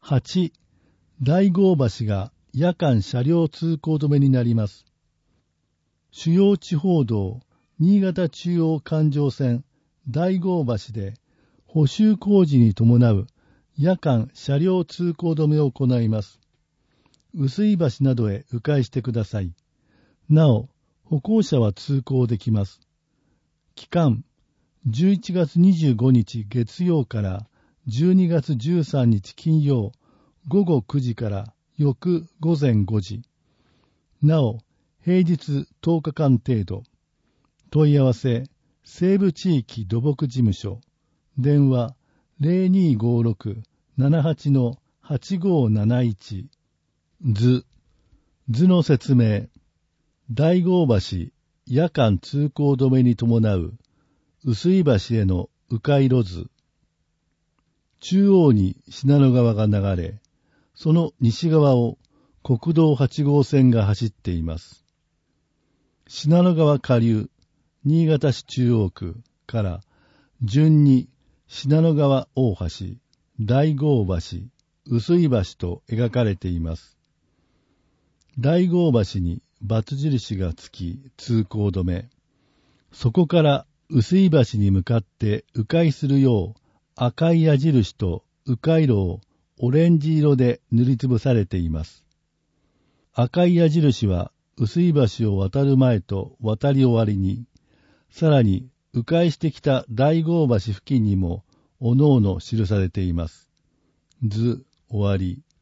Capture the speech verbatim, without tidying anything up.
はち、大郷橋が夜間車両通行止めになります。主要地方道新潟中央環状線大郷橋で補修工事に伴う夜間車両通行止めを行います。臼井橋などへ迂回してください。なお、歩行者は通行できます。期間、じゅういちがつにじゅうごにち月曜からじゅうにがつじゅうさんにち金曜ごごくじから翌ごぜんごじ。なお、平日とおかかん程度。問い合わせ、西部地域土木事務所。電話 ゼロにーごーろく ななはち はちごーなないち。図。図の説明。大郷橋夜間通行止めに伴う臼井橋への迂回路図。中央に信濃川が流れ、その西側を国道はちごうせんが走っています。信濃川下流、新潟市中央区から順に信濃川大橋、大郷橋、臼井橋と描かれています。大郷橋にバツ印がつき通行止め、そこから臼井橋に向かって迂回するよう赤い矢印と迂回路をオレンジ色で塗りつぶされています。赤い矢印は臼井橋を渡る前と渡り終わりに、さらに迂回してきた大郷橋付近にもおのおの記されています。図終わり。